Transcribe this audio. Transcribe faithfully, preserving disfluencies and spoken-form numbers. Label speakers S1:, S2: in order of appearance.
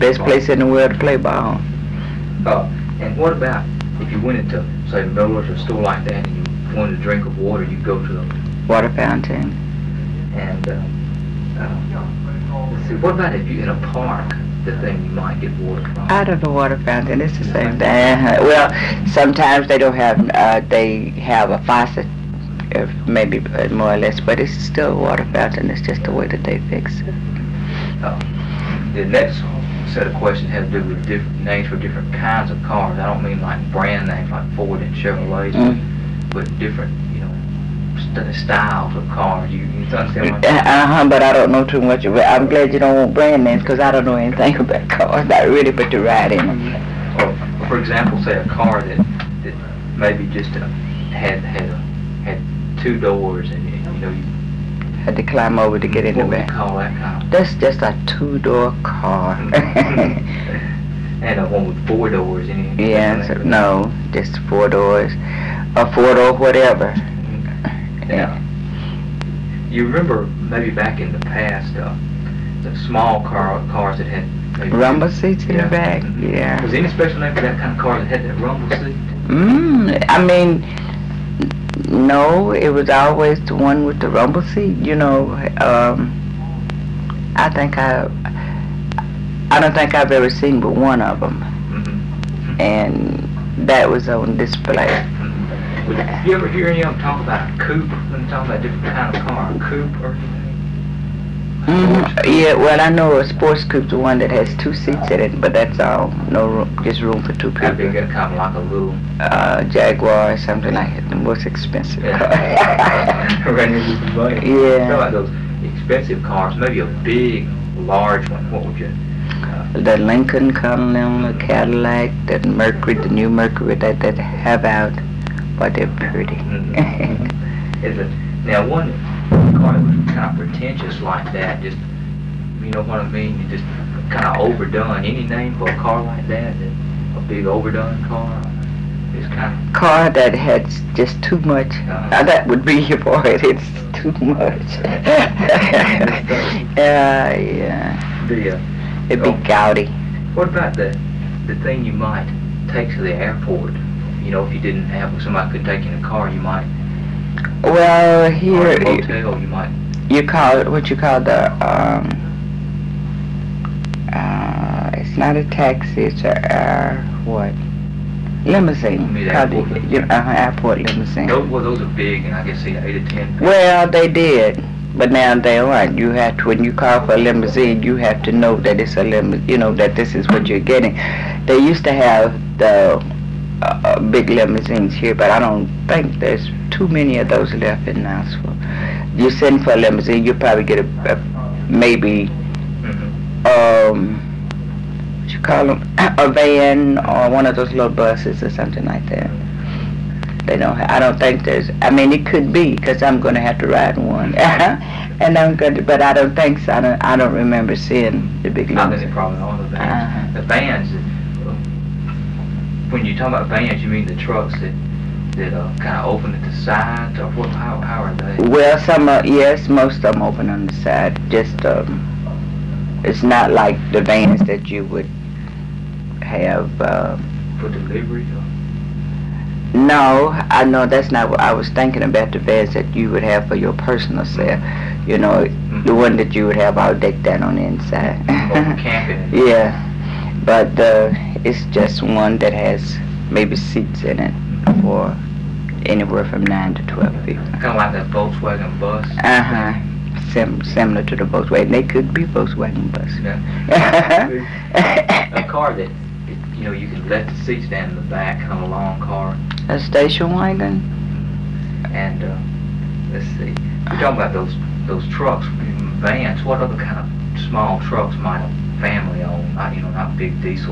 S1: Best place in the world to play ball.
S2: Uh, and what about if you went into, say, Miller's or a store like that and you wanted a drink of water, you go to the
S1: Water fountain.
S2: and uh, uh, let's see, what about if you in a park, the thing you might get water from?
S1: Out of the water fountain, it's the same thing. Uh, well, sometimes they don't have, uh, they have a faucet, uh, maybe uh, more or less, but it's still a water fountain. It's just the way that they fix it.
S2: Uh, the next set of questions have to do with different names for different kinds of cars. I don't mean like brand names like Ford and Chevrolet,
S1: Mm.
S2: but different, you know, st- styles of cars. You, you understand what I'm saying?
S1: Uh-huh, but I don't know too much about it. I'm glad you don't want brand names because I don't know anything about cars. Not really, but to ride in them.
S2: Or, for example, say a car that that maybe just uh, had had a, had two doors and you know you
S1: Had to climb over to get in the
S2: what would you
S1: back.
S2: call that kind of
S1: That's just a two-door car.
S2: and a one with four doors in it.
S1: Yeah, so, no, just four doors. A four-door whatever.
S2: Yeah. You remember maybe back in the past, uh, the small car cars that had maybe
S1: Rumble seats in
S2: Yeah.
S1: the back,
S2: Mhm.
S1: yeah.
S2: Was there any special name for that kind of car that had that rumble seat?
S1: Mm, I mean, no, it was always the one with the rumble seat, you know. Um, I think I, I don't think I've ever seen but one of them,
S2: Mm-hmm.
S1: and that was on display.
S2: Mm-hmm. Would you ever hear any of them talk about a coupe when they talk about different kind of car, a coupe or anything?
S1: Mm, yeah, well, I know a sports coupe, the one that has two seats in it, but that's all. No room, just room for two
S2: That'd be
S1: people.
S2: good, kind of like a little.
S1: Uh, Jaguar or something like that, the most expensive car.
S2: Running with the money.
S1: Yeah.
S2: Talk about those expensive cars, maybe a big, large one. What would you? Uh,
S1: The Lincoln Continental, the Cadillac, the Mercury, the new Mercury that they have out, but they're pretty.
S2: Mhm. Is it now one car that was kind of pretentious like that? Just you know what I mean? You just kind of overdone. Any name for a car like that? that a big overdone car? It's kind of.
S1: Car that had just too much.
S2: Uh-huh.
S1: Now that would be your point. It's too much. yeah, yeah.
S2: The, uh,
S1: It'd be
S2: oh.
S1: gaudy.
S2: What about the the thing you might take to the airport? You know, if you didn't have somebody could take you in a car, you might.
S1: Well,
S2: Or
S1: here
S2: a motel, you might.
S1: you call it what you call the um. Uh, it's not a taxi. It's a uh, what? Limousine.
S2: You mean
S1: Called the-
S2: airport?
S1: you know, uh, airport limousine.
S2: Those, well, those are big, and I guess they eight or ten.
S1: Well, they did, but now they aren't. You have to, when you call for a limousine, you have to know that it's a limousine, you know, that this is what you're getting. They used to have the uh, uh, big limousines here, but I don't think there's too many of those left in Knoxville. You send for a limousine, you probably get a, a maybe,
S2: Mm-hmm.
S1: um, what you call them, a van or one of those little buses or something like that. They don't. Ha- I don't think there's. I mean, it could be because I'm going to have to ride one, and I'm going to. But I don't think so. I don't. I don't remember seeing the big
S2: I think
S1: limousine.
S2: they probably all the vans.
S1: Uh-huh.
S2: The vans. uh, When you talk about vans, you mean the trucks that that uh, kind of open at the sides, or what? How how are they?
S1: Well, some. Uh, yes, most of them open on the side. Just. Um, it's not like the vans that you would have. Uh,
S2: For delivery? Or?
S1: No, I know that's not what I was thinking about. The vans that you would have for your personal sale. You know,
S2: Mhm.
S1: the one that you would have all decked out on the inside.
S2: Or for camping?
S1: Yeah, but uh, it's just one that has maybe seats in it for anywhere from nine to twelve people.
S2: Kind of like that Volkswagen bus.
S1: Uh huh. Sim- similar to the Volkswagen. They could be Volkswagen bus.
S2: Yeah. A car that, that you know you can let the seats down in the back, kind of a long car.
S1: A station wagon.
S2: And uh, let's see, we're talking about those those trucks, vans. What other kind of small trucks might a family own? Not you know, not big diesel.